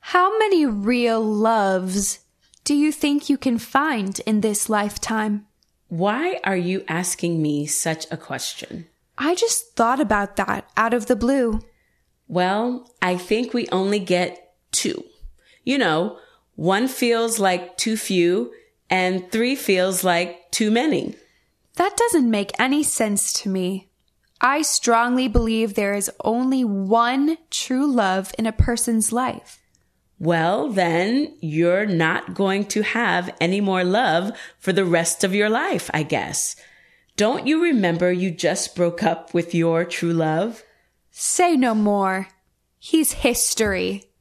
How many real loves do you think you can find in this lifetime? Why are you asking me such a question? I just thought about that out of the blue. Well, I think we only get 2. You know, 1 feels like too few and 3 feels like too many. That doesn't make any sense to me. I strongly believe there is only one true love in a person's life. Well, then you're not going to have any more love for the rest of your life, I guess. Don't you remember you just broke up with your true love? Say no more. He's history.